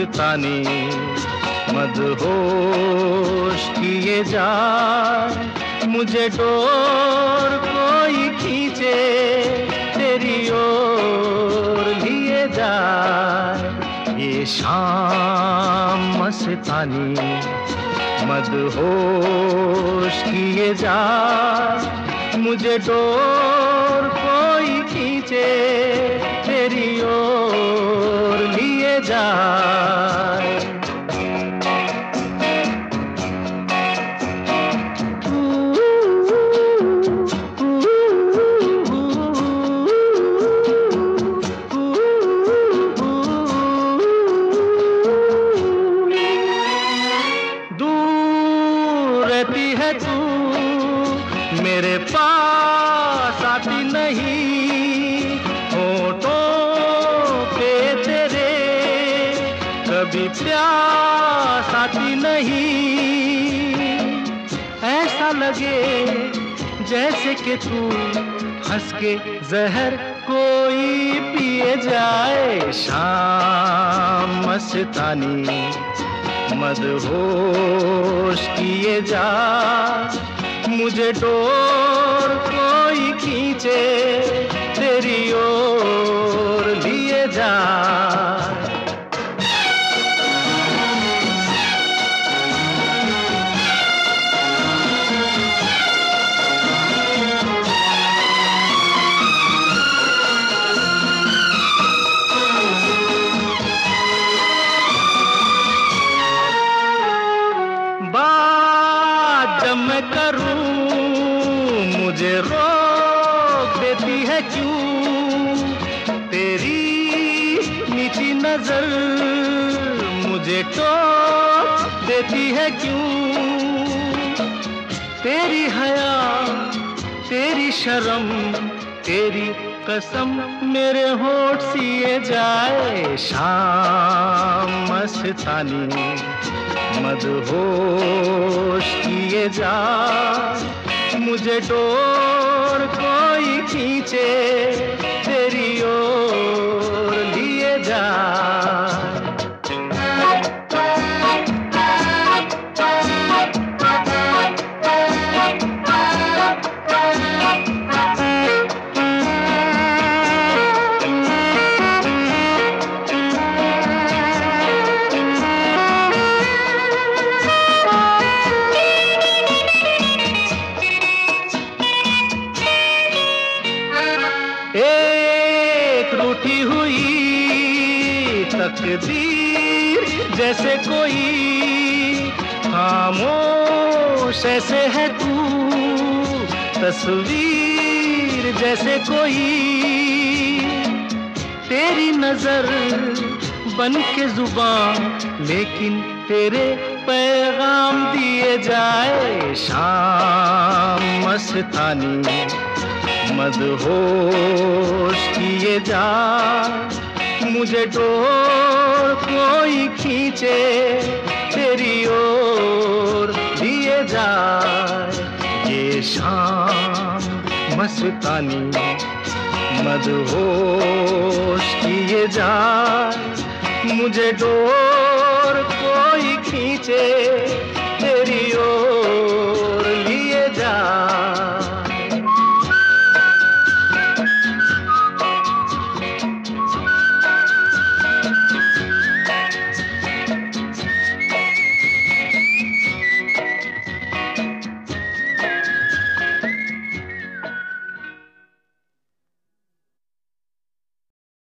मस्तानी मदहोश किए जाए, मुझे डोर कोई खींचे तेरी ओर लिए जाए। ये शाम मस्तानी मदहोश किए जाए, मुझे डोर कोई खींचे तेरी ओर लिए जाए। दूर रहती है तू, मेरे पास आती नहीं, होठों पे तेरे कभी प्यास आती नहीं। ऐसा लगे जैसे कि तू हंस के जहर कोई पिए जाए। शाम मस्तानी मदहोश किए जा, मुझे डोर कोई खींचे तेरी ओर लिए जा। बात जब मैं करूं मुझे रोक देती है क्यों, तेरी मीठी नजर मुझे टोक देती है क्यों। तेरी हया तेरी शर्म तेरी कसम मेरे होठ सिए जाए। शाम मस्तानी मदहोश किए जा, मुझे डोर कोई खींचे तेरी ओर लिए जा। एक रूठी हुई तकदीर जैसे कोई, खामोश ऐसे है तू तस्वीर जैसे कोई। तेरी नजर बन के जुबान लेकिन तेरे पैगाम दिए जाए। शाम मस्तानी मदहोश किए जा, मुझे डोर कोई खींचे तेरी ओर लिए जाए। ये शाम मस्तानी मदहोश किए जा, मुझे डोर कोई खींचे तेरी